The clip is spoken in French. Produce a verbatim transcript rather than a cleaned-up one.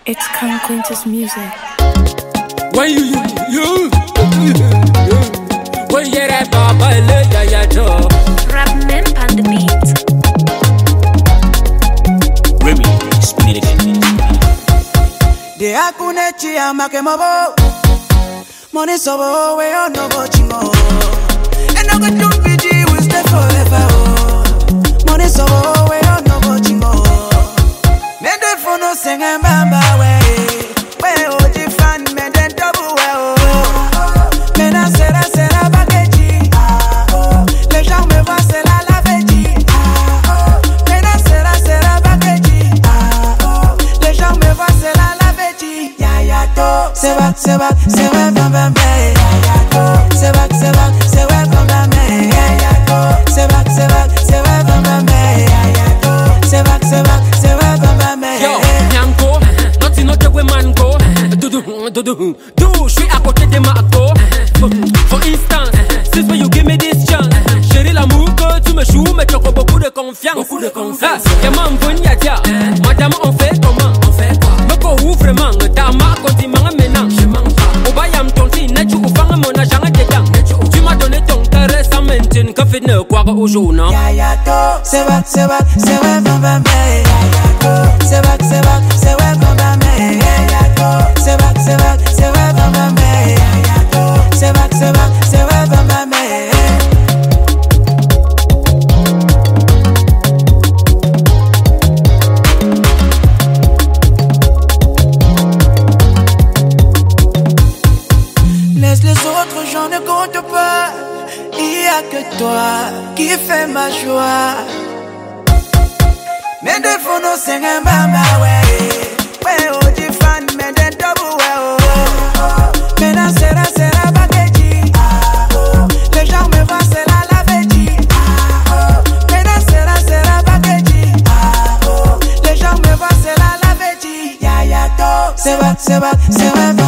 It's Crown Quintus music. When you, you, you, you, when you rap, Baba, yeah, yeah, Joe. Rap Mimp on the beat. Remy, spin it. De akunechi amake mobo. Money sobo we on no go chingo. And no go do P G we stay forever. Money sobo we on no go chingo. Men de for no sing and bamba we. We oji fan men de double we oh. Men a sera sera bakeji. Les gens me voient c'est la la veji. Men a sera sera bakeji. Les gens me voient c'est la la veji. Ya ya to. C'est back c'est back c'est ouais bam bam bam. Ya ya to. C'est back c'est back c'est ouais bam bam bam. Ya ya to. C'est back c'est back c'est ouais bam bam bam. Ya ya to. C'est back c'est back c'est ouais bam bam bam. Yo, Nyanko, nothing not the way man go. Do do do do do. Je suis à côté de ma go. For instance, since when you give me this chance, chérie l'amour que tu me joues, mais tu as beaucoup de confiance. Beaucoup de confiance. Yaman Bunyadia, madame on fait comment? On fait quoi? Me ko ouvre vraiment, dama konti manga maintenant. Je manque pas. Obayam tonti, netu ufanga mon agent dedans. Tu m'as donné ton caresse sans mentir, que fait ne quoi au jour non? Ya ya to, c'est back c'est back c'est ouais bam bam bam. Ya ya to, c'est back c'est back c'est ouais bam bam bam. Ya ya to, c'est back c'est back c'est ouais bam bam bam. Ya ya to, c'est back c'est back c'est ouais bam bam bam. Laisse les autres gens ne comptent pas. Il y a que toi qui fait ma joie. Mais des fois nous singons bamba ouais. Ouais oji fan mais des double ouais oh. Mais na sera sera bakeji. Les gens me voient c'est la la veji. Mais na sera sera bakeji. Les gens me voient c'est la la veji. Ya ya to. C'est back c'est back c'est back.